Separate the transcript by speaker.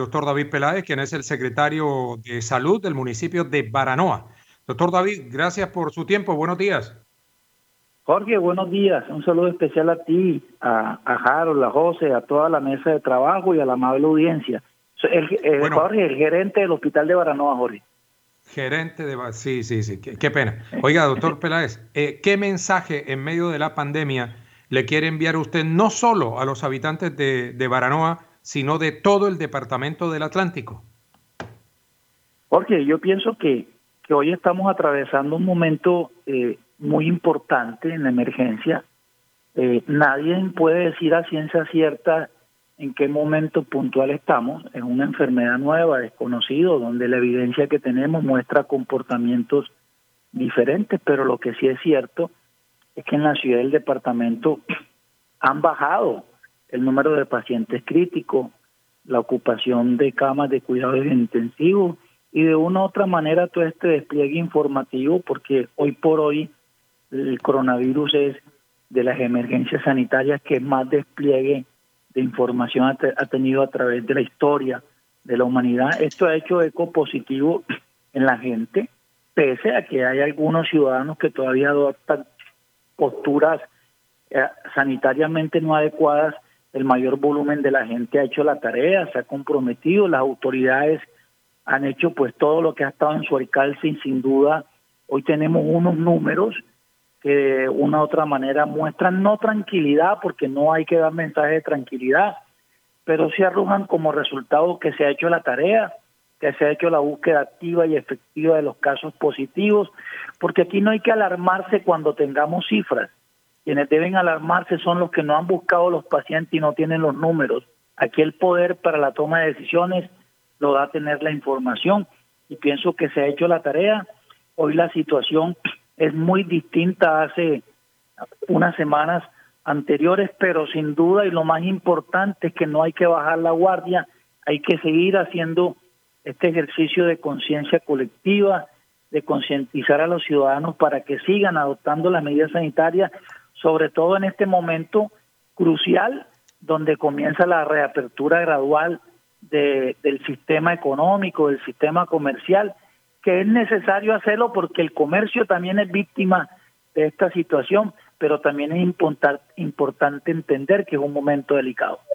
Speaker 1: doctor David Peláez, quien es el secretario de Salud del municipio de Baranoa. Doctor David, gracias por su tiempo. Buenos días.
Speaker 2: Jorge, buenos días. Un saludo especial a ti, a Harold, a José, a toda la mesa de trabajo y a la amable audiencia.
Speaker 1: Bueno,
Speaker 2: Jorge, el gerente del hospital de Baranoa, Jorge.
Speaker 1: gerente de... Sí, sí, sí, qué pena. Oiga, doctor Peláez, ¿qué mensaje en medio de la pandemia le quiere enviar usted no solo a los habitantes de Baranoa, sino de todo el departamento del Atlántico?
Speaker 2: Jorge, yo pienso que hoy estamos atravesando un momento muy importante en la emergencia. Nadie puede decir a ciencia cierta en qué momento puntual estamos. Es una enfermedad nueva, desconocido, donde la evidencia que tenemos muestra comportamientos diferentes, pero lo que sí es cierto es que en la ciudad del departamento han bajado el número de pacientes críticos, la ocupación de camas de cuidados intensivos y de una u otra manera todo este despliegue informativo, porque hoy por hoy el coronavirus es de las emergencias sanitarias que más despliegue de información ha tenido a través de la historia de la humanidad. Esto ha hecho eco positivo en la gente, pese a que hay algunos ciudadanos que todavía adoptan posturas sanitariamente no adecuadas. El mayor volumen de la gente ha hecho la tarea, se ha comprometido, las autoridades han hecho pues todo lo que ha estado en su alcance y sin duda hoy tenemos unos números que de una u otra manera muestran no tranquilidad, porque no hay que dar mensaje de tranquilidad, pero sí arrojan como resultado que se ha hecho la tarea, que se ha hecho la búsqueda activa y efectiva de los casos positivos, porque aquí no hay que alarmarse cuando tengamos cifras. Quienes deben alarmarse son los que no han buscado los pacientes y no tienen los números. Aquí el poder para la toma de decisiones lo da tener la información, y pienso que se ha hecho la tarea. Hoy la situación es muy distinta a hace unas semanas anteriores, pero sin duda, y lo más importante es que no hay que bajar la guardia, hay que seguir haciendo este ejercicio de conciencia colectiva, de concientizar a los ciudadanos para que sigan adoptando las medidas sanitarias, sobre todo en este momento crucial donde comienza la reapertura gradual del sistema económico, del sistema comercial, que es necesario hacerlo porque el comercio también es víctima de esta situación, pero también es importante entender que es un momento delicado.